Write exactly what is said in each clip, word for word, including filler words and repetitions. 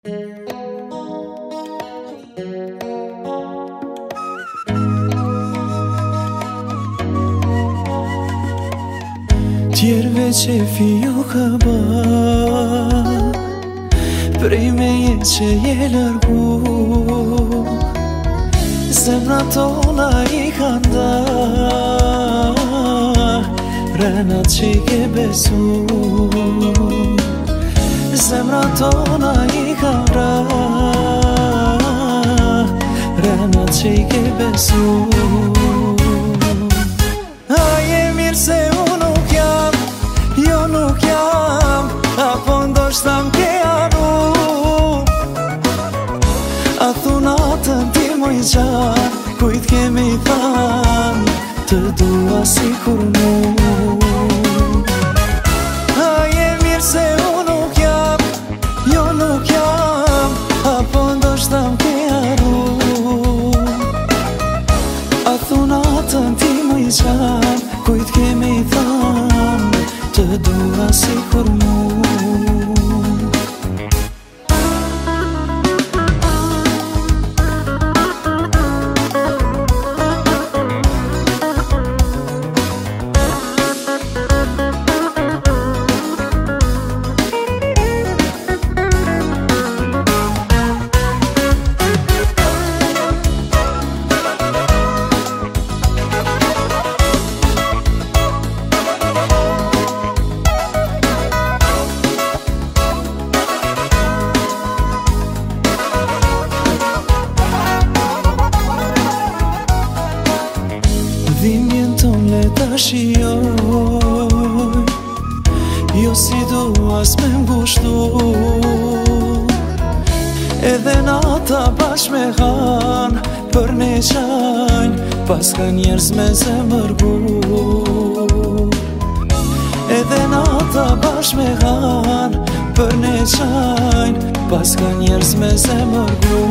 Tjerve që fjo ka ba prej meje që je lërgu, zemra tona i ka nda renat që i ke besu. Zemra tona i ka nda renat që i ke besu. A je mirë se unë nuk jam, jo nuk jam, apo ndoshta m'ke arru. A thunatën ti moj gjan, kujt kemi than, të dua si kur mu. A je mirë se unë nuk jam, jo nuk jam, apo ndoshta m'ke arru. A thunatën ti moj gjan, kujt kemi than, të dua si kur mu. Dhimbjen ton le ta shioj, jo si duas me ngushtu, edhe nata bash me han, për ne qajn, pas ka njerës me zemërgu. Edhe nata bash me han, për ne qajn, pas ka njerës me zemërgu.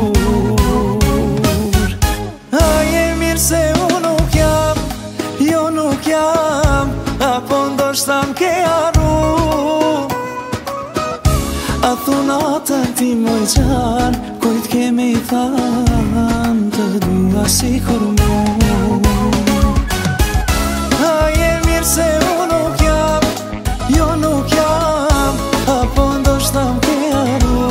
A je mirë se unë nuk jam, jo nuk jam, apo ndoshta m'ke arru. A thunatën ti moj gjan, kujt kemi than, të dua si kur mu. A je mirë se unë nuk jam, jo nuk jam, apo ndoshta m'ke arru.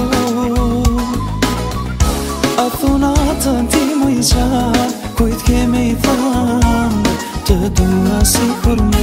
A thunatën ti moj gjan, kujt kemi than, të dua si kur mu.